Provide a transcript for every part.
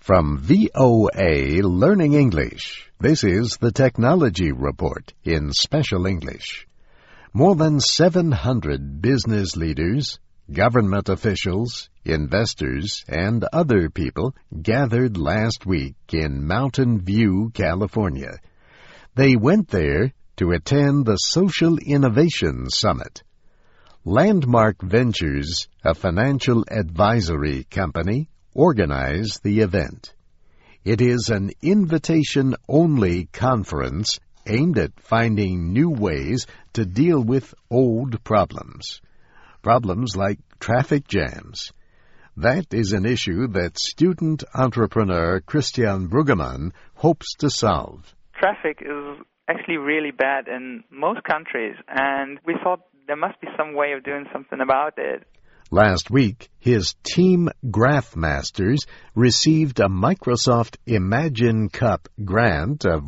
From VOA Learning English, this is the Technology Report in Special English. More than 700 business leaders, government officials, investors, and other people gathered last week in Mountain View, California. They went there to attend the Social Innovation Summit. Landmark Ventures, a financial advisory company, organized the event. It is an invitation-only conference aimed at finding new ways to deal with old problems. Problems like traffic jams. That is an issue that student entrepreneur Christian Brueggemann hopes to solve. Traffic is actually really bad in most countries, and we thought there must be some way of doing something about it. Last week, his team Graphmasters received a Microsoft Imagine Cup grant of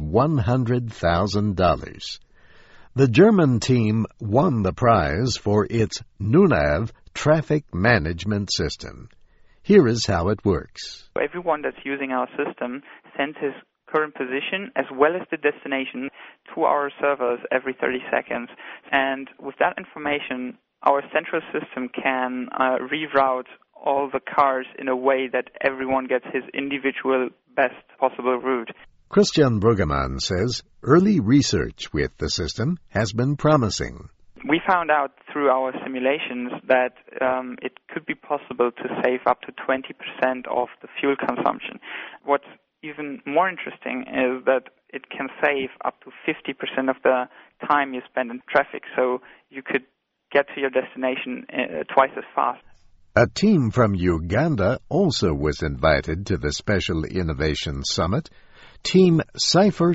$100,000. The German team won the prize for its NUNAV traffic management system. Here is how it works. Everyone that's using our system sends his current position as well as the destination to our servers every 30 seconds. And with that information, our central system can reroute all the cars in a way that everyone gets his individual best possible route. Christian Brueggemann says early research with the system has been promising. We found out through our simulations that it could be possible to save up to 20% of the fuel consumption. What's even more interesting is that it can save up to 50% of the time you spend in traffic, so you could get to your destination twice as fast. A team from Uganda also was invited to the Special Innovation Summit. Team Cypher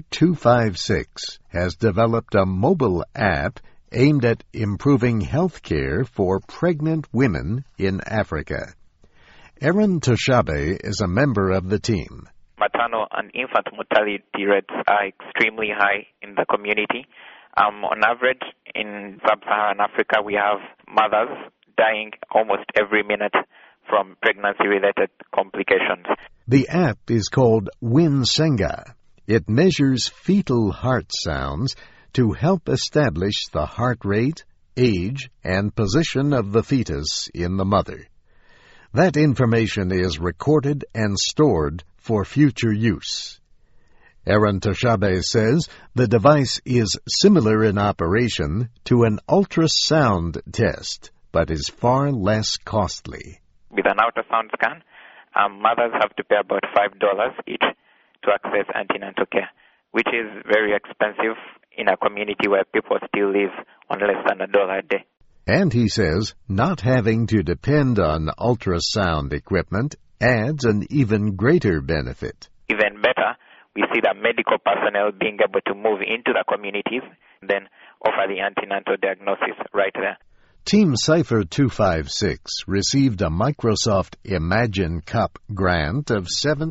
256 has developed a mobile app aimed at improving health care for pregnant women in Africa. Aaron Toshabe is a member of the team. Maternal and infant mortality rates are extremely high in the community. On average, in sub-Saharan Africa, we have mothers dying almost every minute from pregnancy-related complications. The app is called Winsenga. It measures fetal heart sounds to help establish the heart rate, age, and position of the fetus in the mother. That information is recorded and stored for future use. Aaron Toshabe says the device is similar in operation to an ultrasound test, but is far less costly. With an ultrasound scan, mothers have to pay about $5 each to access antenatal care, which is very expensive in a community where people still live on less than $1 a day. And he says not having to depend on ultrasound equipment adds an even greater benefit. Even better, we see that medical personnel being able to move into the communities, then offer the antenatal diagnosis right there. Team Cypher 256 received a Microsoft Imagine Cup grant of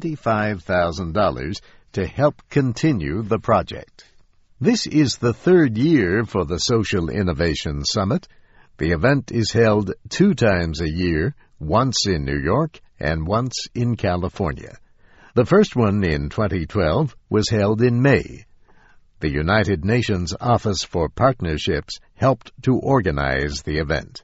$75,000 to help continue the project. This is the third year for the Social Innovation Summit. The event is held 2 times a year, once in New York and once in California. The first one in 2012 was held in May. The United Nations Office for Partnerships helped to organize the event.